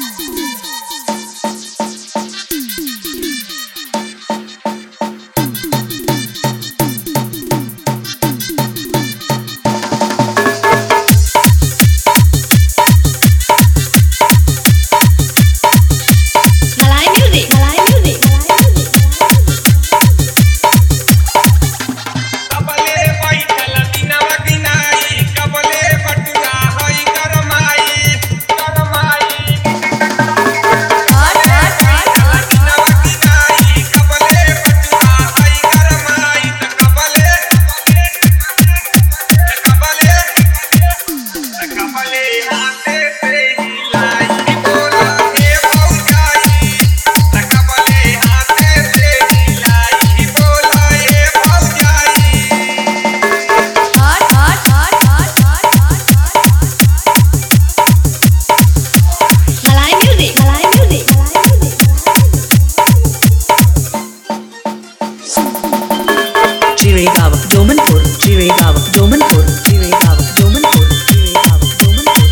Jiregaon, Domanpur, Jiregaon, Domanpur, Jiregaon, Domanpur, Jiregaon, Domanpur,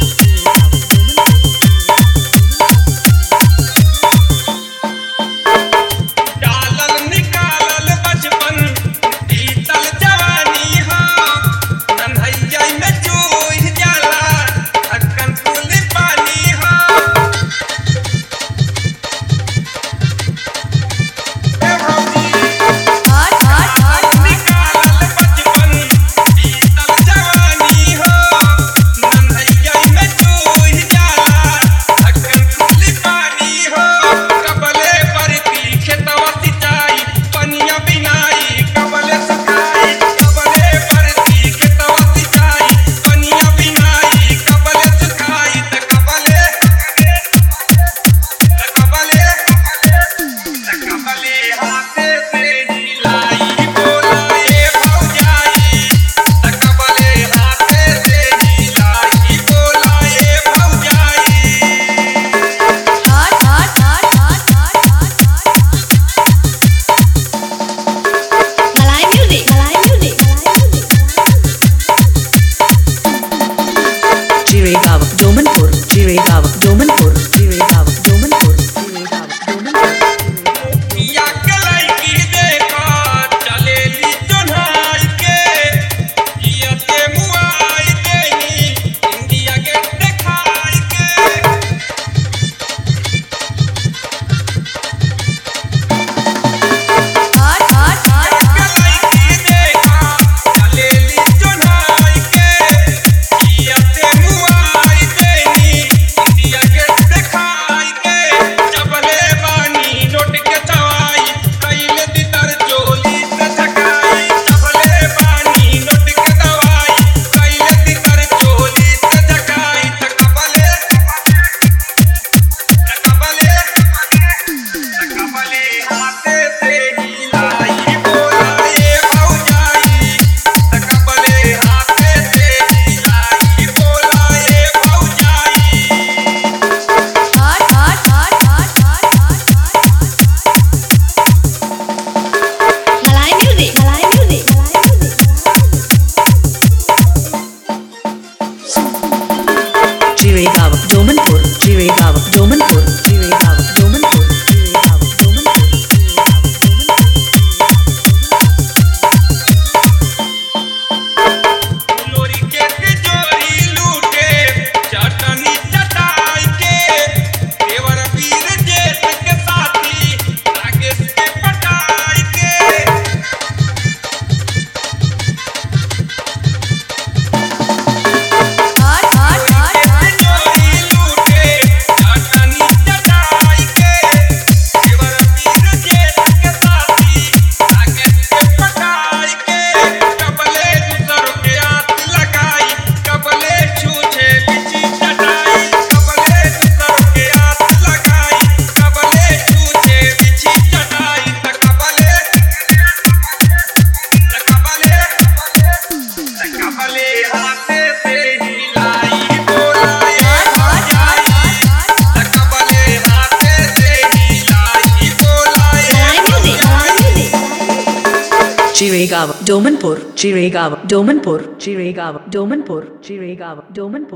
डालल निकालल बचपन बीतल जवानी हो नन्हैया में चूह जाला अक्कन फूल पानी हो Jiregaon, Domanpur, Jiregaon, Domanpur, Jiregaon, Domanpur, Jiregaon, Domanpur. या कलाई की देखा चलेली चढ़ाई के ये ते मुआई देनी इंडिया के दिखाई के कलाई की देखा चलेली चढ़ाई के ये ते मुआई देनी इंडिया के दिखाई के चबले बानी नोट के चवाई कैले दितर चोली से झकाई चबले बानी नोट के दवाई कैले दितर चोली से झकाई तकबले हाथे से हिलाई बोलाए भौजाई तकबले हाथे से हिलाई बोलाए भौजाई Jiregaon, Domanpur, Jiregaon, Domanpur, Jiregaon, Domanpur, Jiregaon, Domanpur, Jiregaon, Domanpur. लोरी के तिजोरी लूटे चटनी चटाई के देवर वीर जेठ के साथी राकेश के पटाई के तिजोरी लूटे चटनी चटाई के देवर वीर जेठ के साथी राकेश के पटाई के कबले दूसर के हाथ लगाई कबले छूछे बिची चटाई कबले दूसर के हाथ लगाई कबले छूछे बिची चटाई तकबले हाथे से हिलाई बोलाए भौजाई तकबले हाथे से हिलाई बोलाए भौजाई Jiregaon, Domanpur, Jiregaon, Domanpur, Jiregaon, Domanpur, Jiregaon, Domanpur.